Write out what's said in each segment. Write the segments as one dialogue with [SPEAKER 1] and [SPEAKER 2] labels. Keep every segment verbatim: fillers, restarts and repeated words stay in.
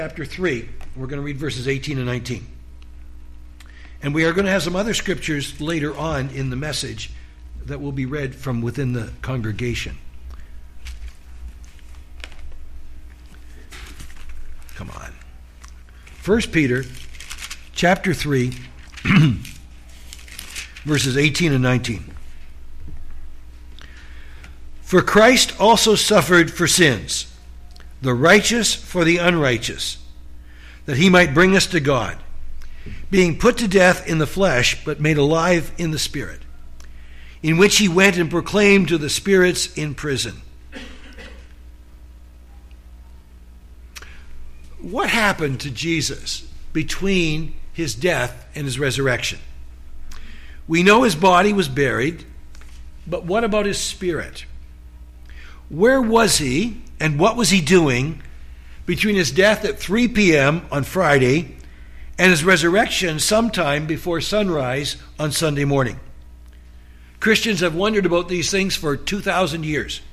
[SPEAKER 1] Chapter three, we're going to read verses eighteen and nineteen. And we are going to have some other scriptures later on in the message that will be read from within the congregation. Come on. First Peter chapter three, verses eighteen and nineteen. For Christ also suffered for sins, the righteous for the unrighteous, that he might bring us to God, being put to death in the flesh, but made alive in the Spirit, in which he went and proclaimed to the spirits in prison. What happened to Jesus between his death and his resurrection? We know his body was buried, but what about his spirit? Where was he, and what was he doing between his death at three p.m. on Friday and his resurrection sometime before sunrise on Sunday morning? Christians have wondered about these things for two thousand years.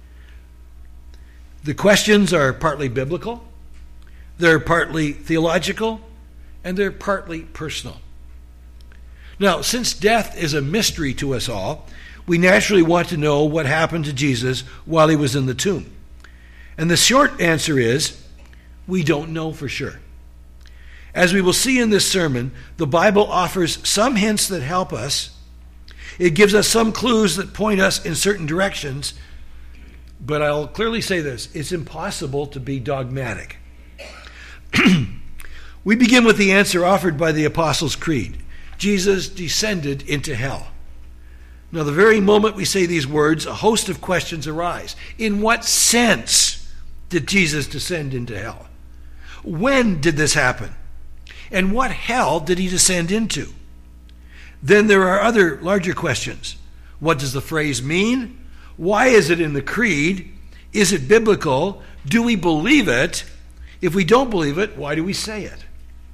[SPEAKER 1] The questions are partly biblical, they're partly theological, and they're partly personal. Now, since death is a mystery to us all, we naturally want to know what happened to Jesus while he was in the tomb. And the short answer is, we don't know for sure. As we will see in this sermon, the Bible offers some hints that help us. It gives us some clues that point us in certain directions. But I'll clearly say this, it's impossible to be dogmatic. We begin with the answer offered by the Apostles' Creed. Jesus descended into hell. Now, the very moment we say these words, a host of questions arise. In what sense did Jesus descend into hell? When did this happen? And what hell did he descend into? Then there are other larger questions. What does the phrase mean? Why is it in the creed? Is it biblical? Do we believe it? If we don't believe it, why do we say it?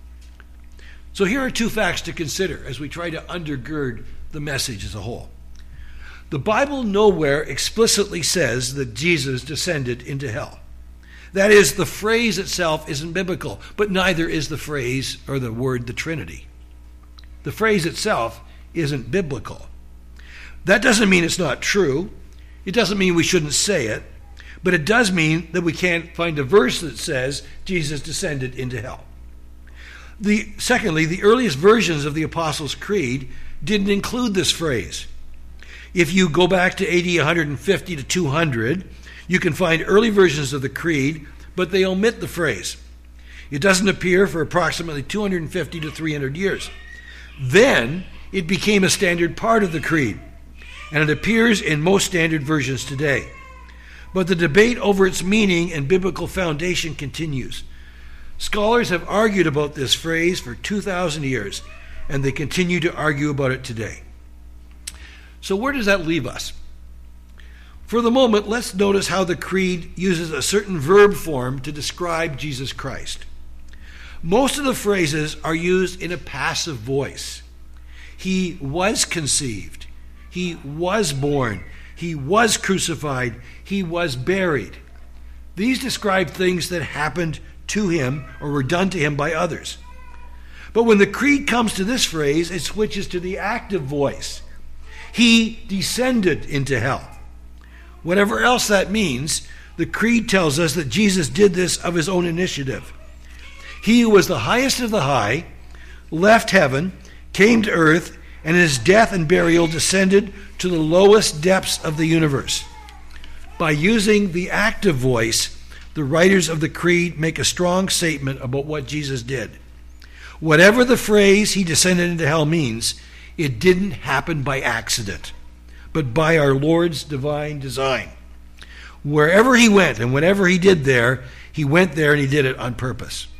[SPEAKER 1] So here are two facts to consider as we try to undergird the message as a whole. The Bible nowhere explicitly says that Jesus descended into hell. That is, the phrase itself isn't biblical, but neither is the phrase or the word the Trinity. The phrase itself isn't biblical. That doesn't mean it's not true. It doesn't mean we shouldn't say it, but it does mean that we can't find a verse that says Jesus descended into hell. The, secondly, the earliest versions of the Apostles' Creed didn't include this phrase. If you go back to A D one fifty to two hundred, you can find early versions of the creed, but they omit the phrase. It doesn't appear for approximately two hundred fifty to three hundred years. Then it became a standard part of the creed, and it appears in most standard versions today. But the debate over its meaning and biblical foundation continues. Scholars have argued about this phrase for two thousand years, and they continue to argue about it today. So where does that leave us? For the moment, let's notice how the creed uses a certain verb form to describe Jesus Christ. Most of the phrases are used in a passive voice. He was conceived. He was born. He was crucified. He was buried. These describe things that happened to him or were done to him by others. But when the creed comes to this phrase, it switches to the active voice. He descended into hell. Whatever else that means, the creed tells us that Jesus did this of his own initiative. He who was the highest of the high left heaven, came to earth, and in his death and burial descended to the lowest depths of the universe. By using the active voice, the writers of the creed make a strong statement about what Jesus did. Whatever the phrase he descended into hell means, it didn't happen by accident, but by our Lord's divine design. Wherever he went and whatever he did there, he went there and he did it on purpose.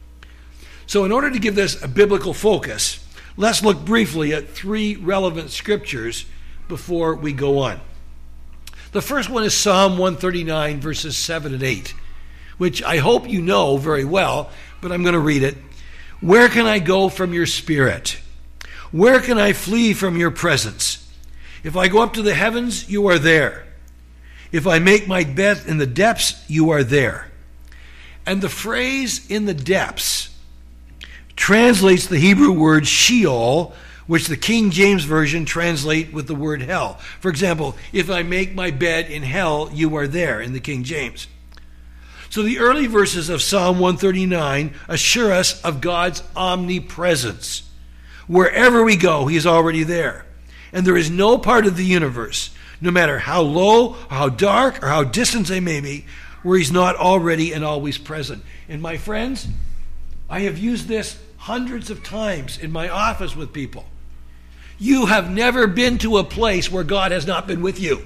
[SPEAKER 1] So in order to give this a biblical focus, let's look briefly at three relevant scriptures before we go on. The first one is Psalm one thirty-nine, verses seven and eight, which I hope you know very well, but I'm going to read it. Where can I go from your spirit? Where can I flee from your presence? If I go up to the heavens, you are there. If I make my bed in the depths, you are there. And the phrase "in the depths" translates the Hebrew word Sheol, which the King James Version translate with the word hell. For example, if I make my bed in hell, you are there, in the King James. So the early verses of Psalm one thirty-nine assure us of God's omnipresence. Wherever we go, he is already there. And there is no part of the universe, no matter how low or how dark or how distant they may be, where he's not already and always present. And my friends, I have used this hundreds of times in my office with people. You have never been to a place where God has not been with you.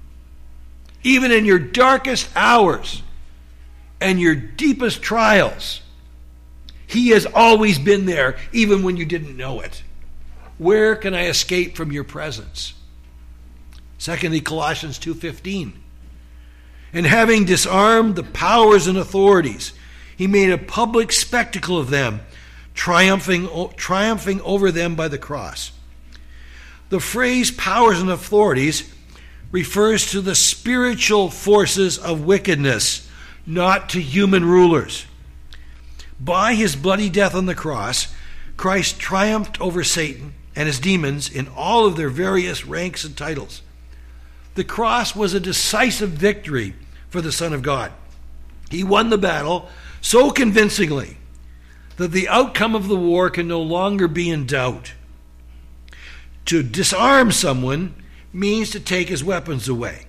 [SPEAKER 1] Even in your darkest hours and your deepest trials, he has always been there, even when you didn't know it. Where can I escape from your presence? Secondly, Colossians two fifteen. And having disarmed the powers and authorities, he made a public spectacle of them, triumphing, triumphing over them by the cross. The phrase powers and authorities refers to the spiritual forces of wickedness, not to human rulers. By his bloody death on the cross, Christ triumphed over Satan and his demons in all of their various ranks and titles. The cross was a decisive victory for the Son of God. He won the battle so convincingly that the outcome of the war can no longer be in doubt. To disarm someone means to take his weapons away.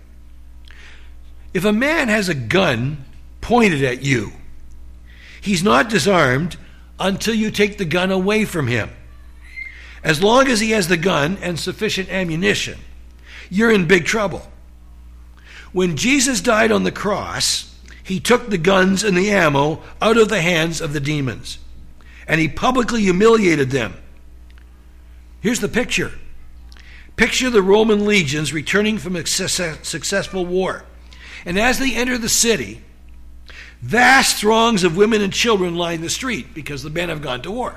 [SPEAKER 1] If a man has a gun pointed at you, he's not disarmed until you take the gun away from him. As long as he has the gun and sufficient ammunition, you're in big trouble. When Jesus died on the cross, he took the guns and the ammo out of the hands of the demons, and he publicly humiliated them. Here's the picture. Picture the Roman legions returning from a successful war. And as they enter the city, vast throngs of women and children line the street because the men have gone to war.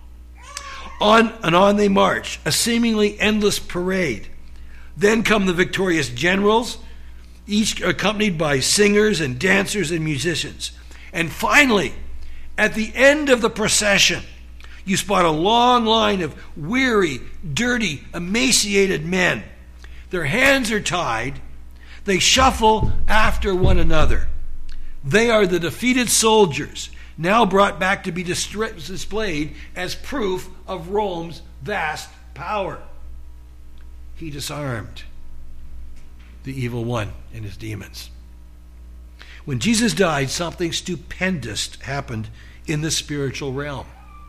[SPEAKER 1] On and on they march, a seemingly endless parade. Then come the victorious generals, each accompanied by singers and dancers and musicians. And finally, at the end of the procession, you spot a long line of weary, dirty, emaciated men. Their hands are tied. They shuffle after one another. They are the defeated soldiers, now brought back to be displayed as proof of Rome's vast power. He disarmed the evil one and his demons. When Jesus died, something stupendous happened in the spiritual realm.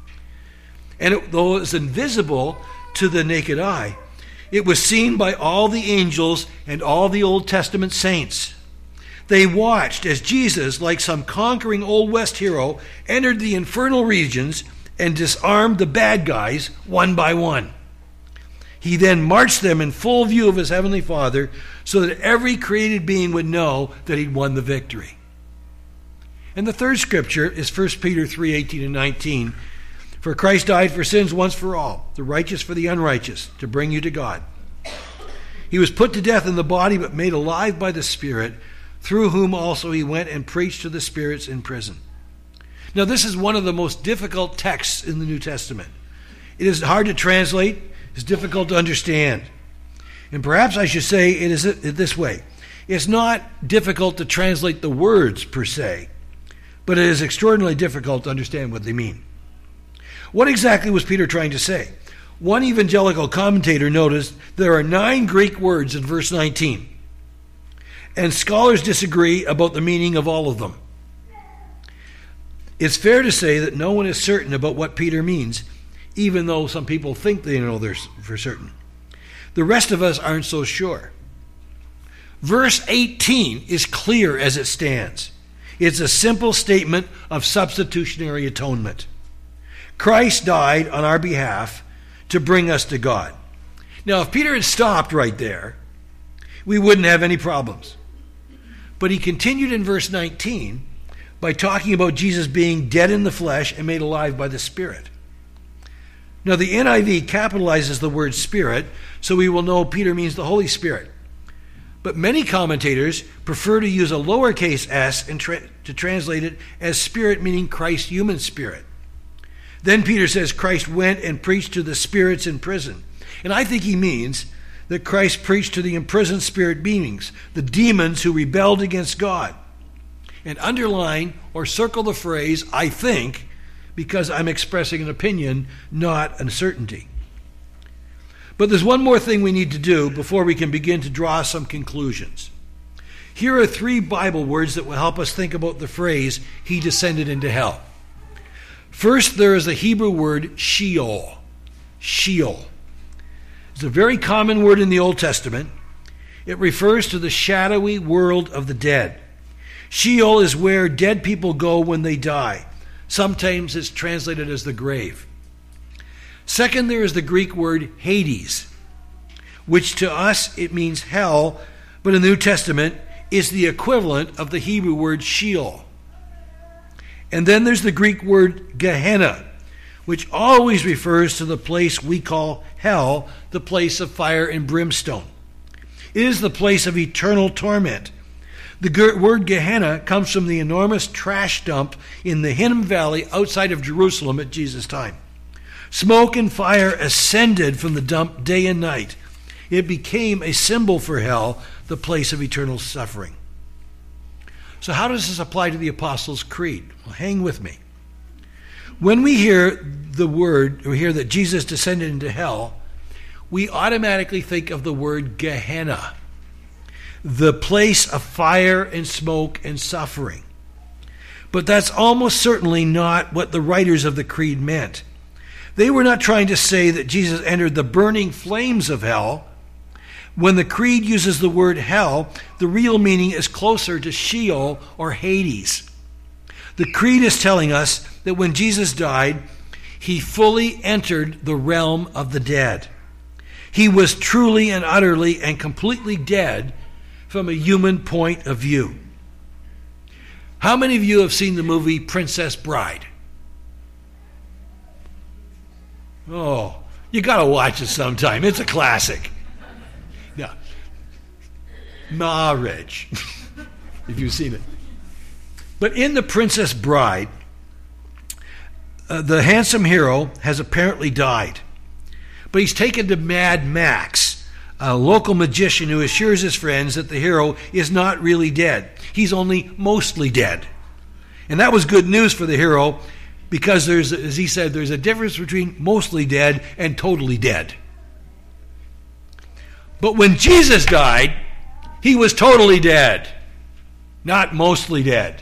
[SPEAKER 1] And it, though it was invisible to the naked eye, it was seen by all the angels and all the Old Testament saints. They watched as Jesus, like some conquering Old West hero, entered the infernal regions and disarmed the bad guys one by one. He then marched them in full view of his heavenly Father so that every created being would know that he'd won the victory. And the third scripture is First Peter three eighteen and nineteen. For Christ died for sins once for all, the righteous for the unrighteous, to bring you to God. He was put to death in the body, but made alive by the Spirit, through whom also he went and preached to the spirits in prison. Now, this is one of the most difficult texts in the New Testament. It is hard to translate. It's difficult to understand. And perhaps I should say it is this way. It's not difficult to translate the words per se, but it is extraordinarily difficult to understand what they mean. What exactly was Peter trying to say? One evangelical commentator noticed there are nine Greek words in verse nineteen, and scholars disagree about the meaning of all of them. It's fair to say that no one is certain about what Peter means, even though some people think they know they're for certain. The rest of us aren't so sure. Verse eighteen is clear as it stands. It's a simple statement of substitutionary atonement. Christ died on our behalf to bring us to God. Now, if Peter had stopped right there, we wouldn't have any problems. But he continued in verse nineteen by talking about Jesus being dead in the flesh and made alive by the Spirit. Now, the N I V capitalizes the word Spirit, so we will know Peter means the Holy Spirit. But many commentators prefer to use a lowercase s and tra- to translate it as spirit, meaning Christ's human spirit. Then Peter says Christ went and preached to the spirits in prison. And I think he means that Christ preached to the imprisoned spirit beings, the demons who rebelled against God. And underline or circle the phrase, I think, because I'm expressing an opinion, not a certainty. But there's one more thing we need to do before we can begin to draw some conclusions. Here are three Bible words that will help us think about the phrase, he descended into hell. First, there is the Hebrew word Sheol. Sheol. It's a very common word in the Old Testament. It refers to the shadowy world of the dead. Sheol is where dead people go when they die. Sometimes it's translated as the grave. Second, there is the Greek word Hades, which to us it means hell, but in the New Testament is the equivalent of the Hebrew word Sheol. And then there's the Greek word Gehenna, which always refers to the place we call hell, the place of fire and brimstone. It is the place of eternal torment. The word Gehenna comes from the enormous trash dump in the Hinnom Valley outside of Jerusalem at Jesus' time. Smoke and fire ascended from the dump day and night. It became a symbol for hell, the place of eternal suffering. So how does this apply to the Apostles' Creed? Well, hang with me. When we hear the word, or hear that Jesus descended into hell, we automatically think of the word Gehenna, the place of fire and smoke and suffering. But that's almost certainly not what the writers of the Creed meant. They were not trying to say that Jesus entered the burning flames of hell. When the Creed uses the word hell, the real meaning is closer to Sheol or Hades. The Creed is telling us that when Jesus died, he fully entered the realm of the dead. He was truly and utterly and completely dead from a human point of view. How many of you have seen the movie Princess Bride? Oh, you got to watch it sometime. It's a classic. Now, marriage, if you've seen it. But in The Princess Bride, uh, the handsome hero has apparently died. But he's taken to Mad Max, a local magician who assures his friends that the hero is not really dead. He's only mostly dead. And that was good news for the hero, because there's, as he said, there's a difference between mostly dead and totally dead. But when Jesus died, he was totally dead, not mostly dead.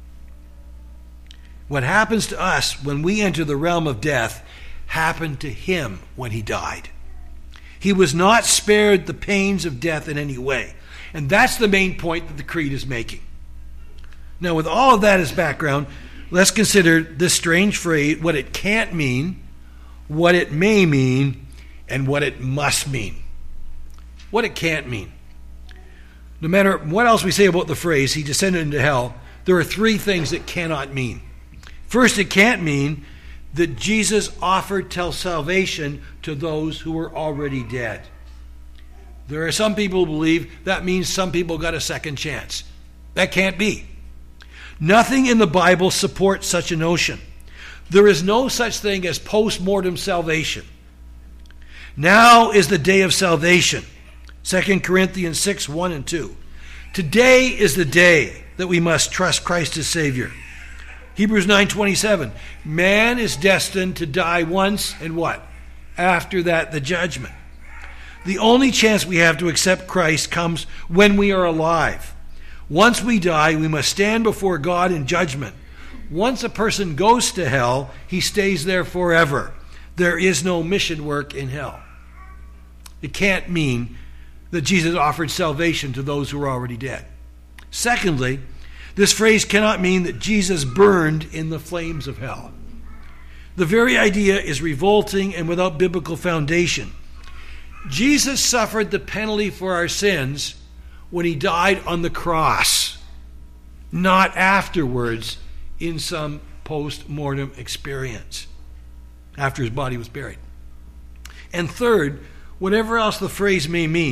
[SPEAKER 1] What happens to us when we enter the realm of death happened to him when he died. He was not spared the pains of death in any way. And that's the main point that the Creed is making. Now, with all of that as background, let's consider this strange phrase, what it can't mean, what it may mean, and what it must mean. What it can't mean. No matter what else we say about the phrase, he descended into hell, there are three things it cannot mean. First, it can't mean that Jesus offered salvation to those who were already dead. There are some people who believe that means some people got a second chance. That can't be. Nothing in the Bible supports such a notion. There is no such thing as post-mortem salvation. Now is the day of salvation. Second Corinthians six, one and two. Today is the day that we must trust Christ as Savior. Hebrews nine twenty-seven. Man is destined to die once, and what? After that, the judgment. The only chance we have to accept Christ comes when we are alive. Once we die, we must stand before God in judgment. Once a person goes to hell, he stays there forever. There is no mission work in hell. It can't mean that Jesus offered salvation to those who are already dead. Secondly, this phrase cannot mean that Jesus burned in the flames of hell. The very idea is revolting and without biblical foundation. Jesus suffered the penalty for our sins when he died on the cross, not afterwards in some post-mortem experience, after his body was buried. And third, whatever else the phrase may mean,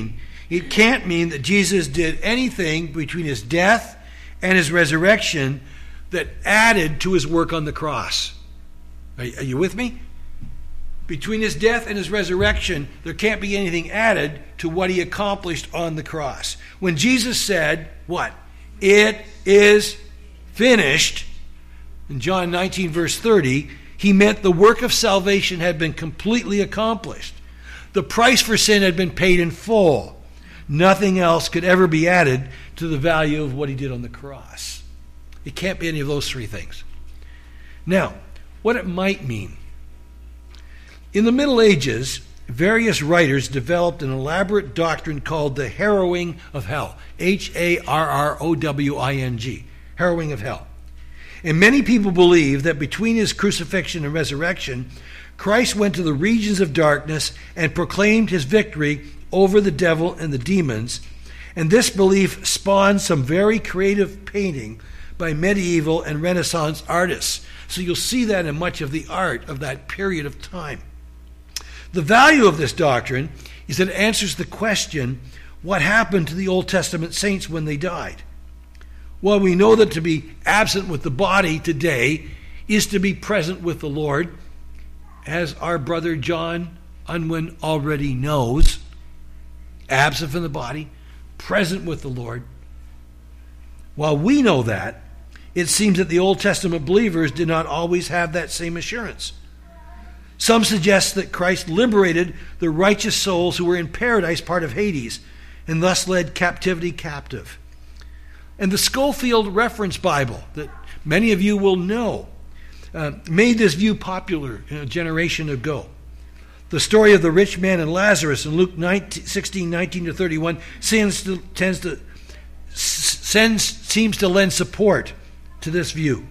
[SPEAKER 1] It can't mean that Jesus did anything between his death and his resurrection that added to his work on the cross. Are, are you with me? Between his death and his resurrection, there can't be anything added to what he accomplished on the cross. When Jesus said, what? It is finished, in John nineteen, verse thirty, he meant the work of salvation had been completely accomplished. The price for sin had been paid in full. Nothing else could ever be added to the value of what he did on the cross. It can't be any of those three things. Now, what it might mean. In the Middle Ages, various writers developed an elaborate doctrine called the harrowing of hell. H A R R O W I N G. Harrowing of hell. And many people believe that between his crucifixion and resurrection, Christ went to the regions of darkness and proclaimed his victory over the devil and the demons. And this belief spawned some very creative painting by medieval and Renaissance artists. So you'll see that in much of the art of that period of time. The value of this doctrine is that it answers the question, what happened to the Old Testament saints when they died? Well, we know that to be absent with the body today is to be present with the Lord, as our brother John Unwin already knows. Absent from the body, present with the Lord. While we know that, it seems that the Old Testament believers did not always have that same assurance. Some suggest that Christ liberated the righteous souls who were in paradise, part of Hades, and thus led captivity captive. And the Scofield Reference Bible, that many of you will know, uh, made this view popular a generation ago. The story of the rich man and Lazarus in Luke sixteen, nineteen to thirty-one seems to, tends to, sends, seems to lend support to this view.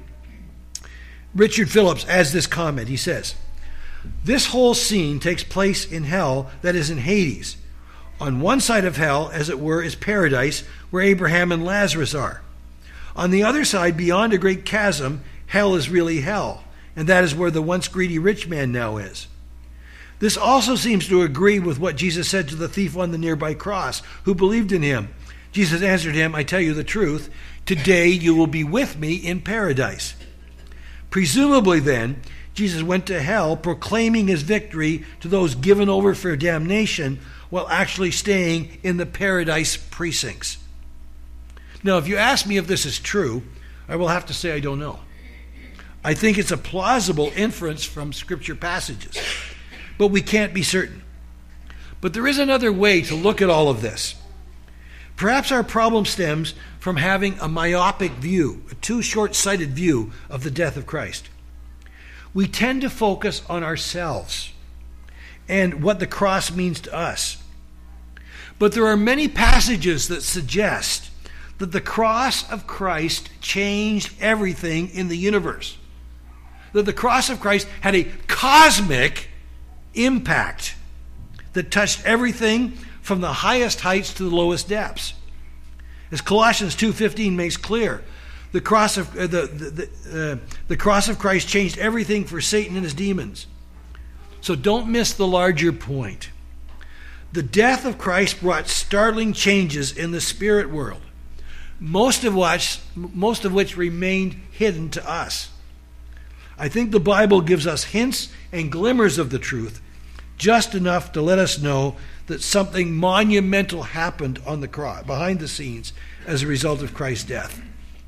[SPEAKER 1] Richard Phillips adds this comment. He says, this whole scene takes place in hell, that is in Hades. On one side of hell, as it were, is paradise, where Abraham and Lazarus are. On the other side, beyond a great chasm, hell is really hell, and that is where the once greedy rich man now is. This also seems to agree with what Jesus said to the thief on the nearby cross, who believed in him. Jesus answered him, I tell you the truth, today you will be with me in paradise. Presumably then, Jesus went to hell proclaiming his victory to those given over for damnation while actually staying in the paradise precincts. Now, if you ask me if this is true, I will have to say I don't know. I think it's a plausible inference from Scripture passages, but we can't be certain. But there is another way to look at all of this. Perhaps our problem stems from having a myopic view, a too short-sighted view of the death of Christ. We tend to focus on ourselves and what the cross means to us. But there are many passages that suggest that the cross of Christ changed everything in the universe. That the cross of Christ had a cosmic impact that touched everything from the highest heights to the lowest depths. As Colossians two fifteen makes clear, the cross of uh, the the, the, uh, the cross of Christ changed everything for Satan and his demons. So don't miss the larger point. The death of Christ brought startling changes in the spirit world, most of which most of which remained hidden to us. I think the Bible gives us hints and glimmers of the truth, just enough to let us know that something monumental happened on the cross, behind the scenes, as a result of Christ's death.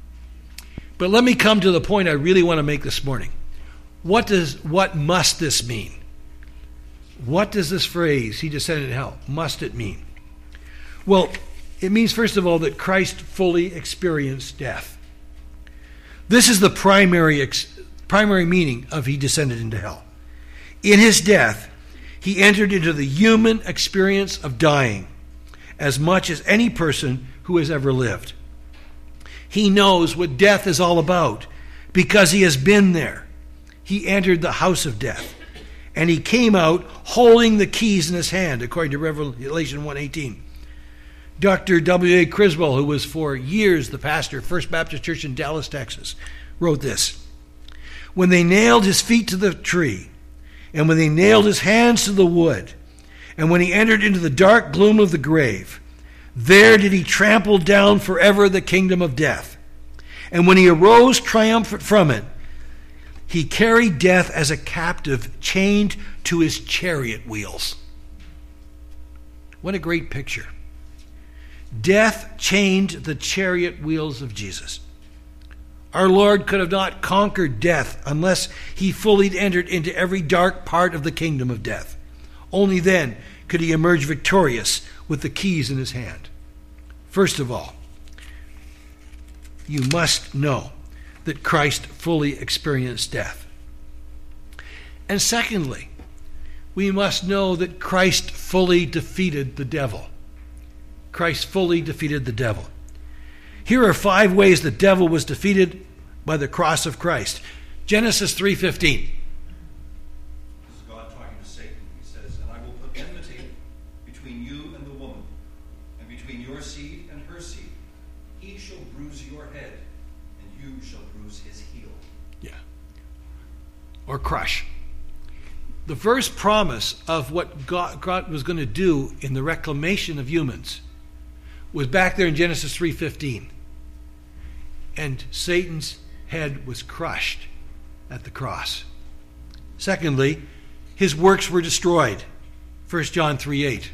[SPEAKER 1] But let me come to the point I really want to make this morning. What does what must this mean? What does this phrase, he descended in hell, must it mean? Well, it means, first of all, that Christ fully experienced death. This is the primary ex- primary meaning of he descended into hell. In his death, he entered into the human experience of dying as much as any person who has ever lived. He knows what death is all about because he has been there. He entered the house of death, and he came out holding the keys in his hand, according to Revelation one eighteen. Doctor W A Criswell, who was for years the pastor of First Baptist Church in Dallas, Texas, wrote this. When they nailed his feet to the tree, and when they nailed his hands to the wood, and when he entered into the dark gloom of the grave, There did he trample down forever the kingdom of death. And when he arose triumphant from it, he carried death as a captive, chained to his chariot wheels. What a great picture. Death chained the chariot wheels of Jesus. Our Lord could have not conquered death unless he fully entered into every dark part of the kingdom of death. Only then could he emerge victorious with the keys in his hand. First of all, you must know that Christ fully experienced death. And secondly, we must know that Christ fully defeated the devil. Christ fully defeated the devil. Here are five ways the devil was defeated by the cross of Christ. Genesis three fifteen.
[SPEAKER 2] This is God talking to Satan. He says, "And I will put enmity between you and the woman, and between your seed and her seed. He shall bruise your head, and you shall bruise his heel."
[SPEAKER 1] Yeah. Or crush. The first promise of what God, God was going to do in the reclamation of humans was back there in Genesis three fifteen. And Satan's head was crushed at the cross. Secondly, his works were destroyed. First John three eight.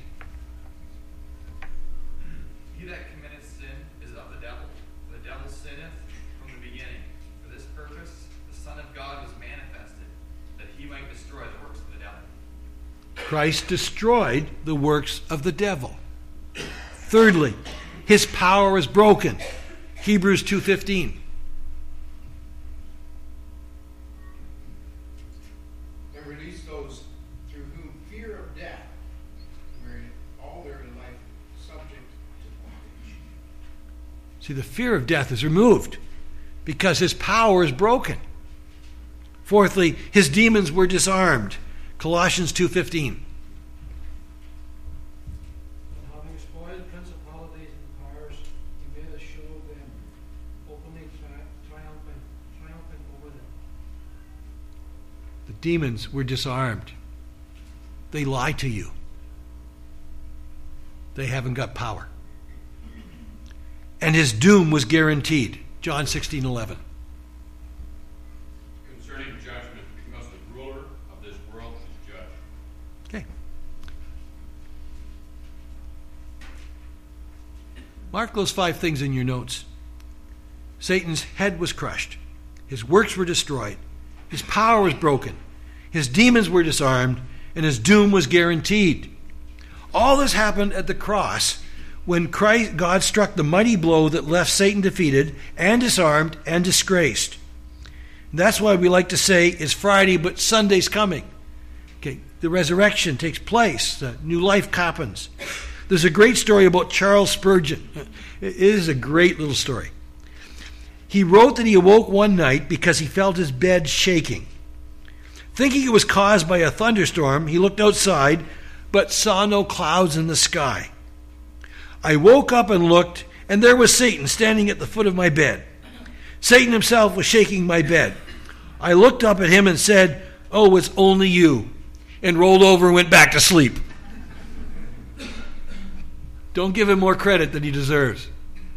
[SPEAKER 3] He that committeth sin is of the devil. For the devil sinneth from the beginning. For this purpose the Son of God was manifested, that he might destroy the works of the devil.
[SPEAKER 1] Christ destroyed the works of the devil. Thirdly, his power was broken. Hebrews two fifteen.
[SPEAKER 4] And released those through whom fear of death were all their life subject to bondage.
[SPEAKER 1] See, the fear of death is removed because his power is broken. Fourthly, his demons were disarmed. Colossians two fifteen.
[SPEAKER 5] Having spoiled principalities and powers, he made a show of them, openly tri- triumphant, triumphant over them.
[SPEAKER 1] The demons were disarmed. They lie to you. They haven't got power. And his doom was guaranteed. John sixteen eleven.
[SPEAKER 6] Concerning judgment, because the ruler of this world is judged.
[SPEAKER 1] Okay. Mark those five things in your notes. Satan's head was crushed. His works were destroyed. His power was broken. His demons were disarmed. And his doom was guaranteed. All this happened at the cross when Christ, God struck the mighty blow that left Satan defeated and disarmed and disgraced. And that's why we like to say it's Friday, but Sunday's coming. Okay, the resurrection takes place. The new life happens. There's a great story about Charles Spurgeon. It is a great little story. He wrote that he awoke one night because he felt his bed shaking. Thinking it was caused by a thunderstorm, he looked outside, but saw no clouds in the sky. I woke up and looked, and there was Satan standing at the foot of my bed. Satan himself was shaking my bed. I looked up at him and said, "Oh, it's only you," and rolled over and went back to sleep. Don't give him more credit than he deserves.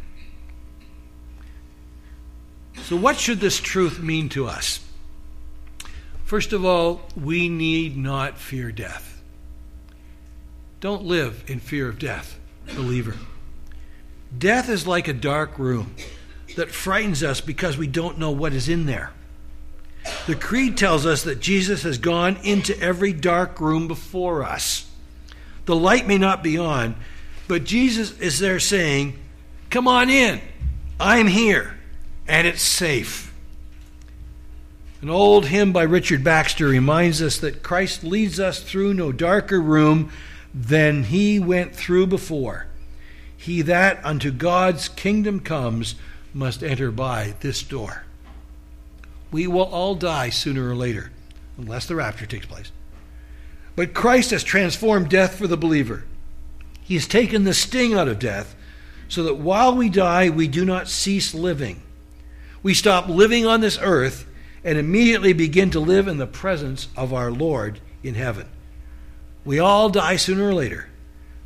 [SPEAKER 1] So what should this truth mean to us? First of all, we need not fear death. Don't live in fear of death, believer. Death is like a dark room that frightens us because we don't know what is in there. The Creed tells us that Jesus has gone into every dark room before us. The light may not be on, but Jesus is there saying, "Come on in. I'm here, and it's safe." An old hymn by Richard Baxter reminds us that Christ leads us through no darker room than he went through before. He that unto God's kingdom comes must enter by this door. We will all die sooner or later, unless the rapture takes place. But Christ has transformed death for the believer. He has taken the sting out of death so that while we die, we do not cease living. We stop living on this earth and immediately begin to live in the presence of our Lord in heaven. We all die sooner or later,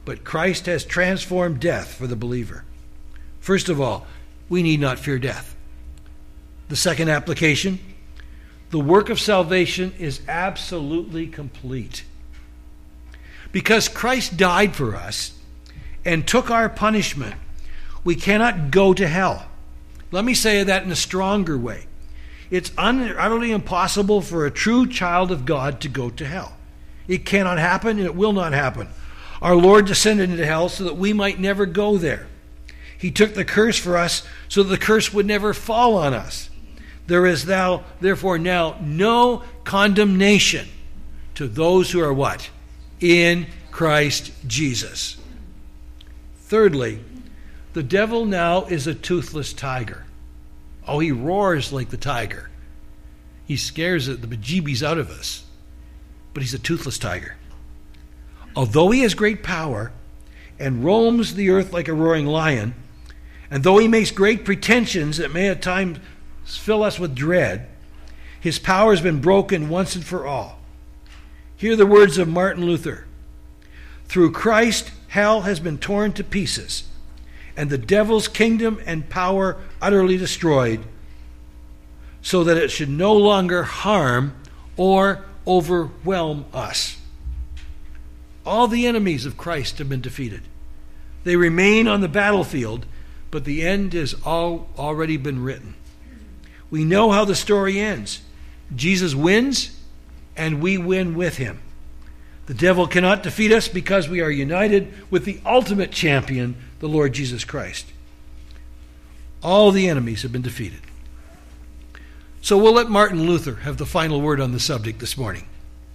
[SPEAKER 1] but Christ has transformed death for the believer. First of all, we need not fear death. The second application, the work of salvation is absolutely complete. Because Christ died for us and took our punishment, we cannot go to hell. Let me say that in a stronger way. It's utterly impossible for a true child of God to go to hell. It cannot happen, and it will not happen. Our Lord descended into hell so that we might never go there. He took the curse for us so that the curse would never fall on us. There is thou, therefore now no condemnation to those who are what? In Christ Jesus. Thirdly, the devil now is a toothless tiger. Oh, he roars like the tiger. He scares the bejeebies out of us. But he's a toothless tiger. Although he has great power and roams the earth like a roaring lion, and though he makes great pretensions that may at times fill us with dread, his power has been broken once and for all. Hear the words of Martin Luther. Through Christ, hell has been torn to pieces, and the devil's kingdom and power utterly destroyed, so that it should no longer harm or overwhelm us. All the enemies of Christ have been defeated. They remain on the battlefield, but the end has all already been written. We know how the story ends. Jesus wins, and we win with him. The devil cannot defeat us because we are united with the ultimate champion, the Lord Jesus Christ. All the enemies have been defeated. So we'll let Martin Luther have the final word on the subject this morning.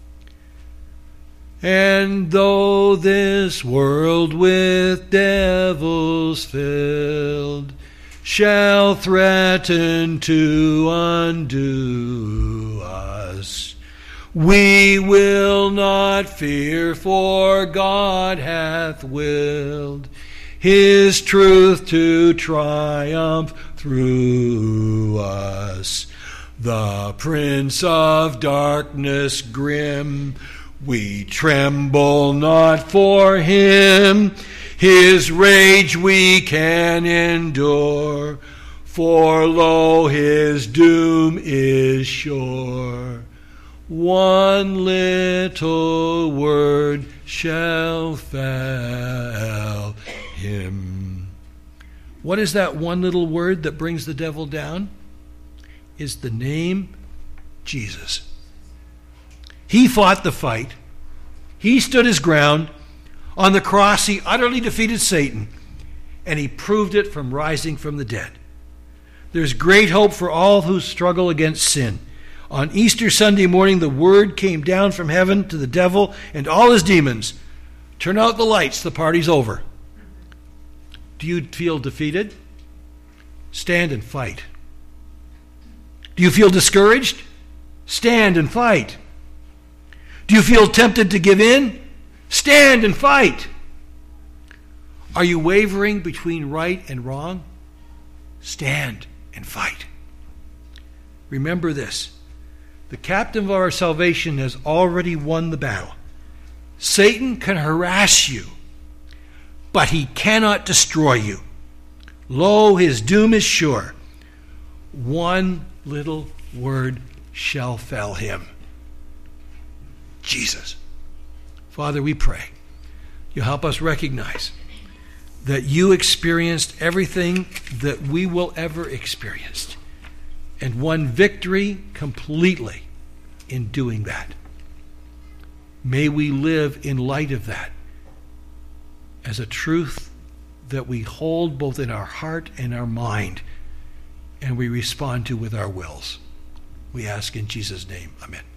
[SPEAKER 1] And though this world with devils filled shall threaten to undo us, we will not fear, for God hath willed his truth to triumph through us. The prince of darkness grim, we tremble not for him. His rage we can endure, for lo, his doom is sure. One little word shall fell him. What is that one little word that brings the devil down? Is the name Jesus. He fought the fight. He stood his ground. On the cross, he utterly defeated Satan, and he proved it from rising from the dead. There's great hope for all who struggle against sin. On Easter Sunday morning, the word came down from heaven to the devil and all his demons. Turn out the lights, the party's over. Do you feel defeated? Stand and fight. Do you feel discouraged? Stand and fight. Do you feel tempted to give in? Stand and fight. Are you wavering between right and wrong? Stand and fight. Remember this. The captain of our salvation has already won the battle. Satan can harass you, but he cannot destroy you. Lo, his doom is sure. One little word shall fell him. Jesus. Father, we pray you help us recognize that you experienced everything that we will ever experience, and won victory completely in doing that. May we live in light of that as a truth that we hold both in our heart and our mind, and we respond to with our wills. We ask in Jesus' name. Amen.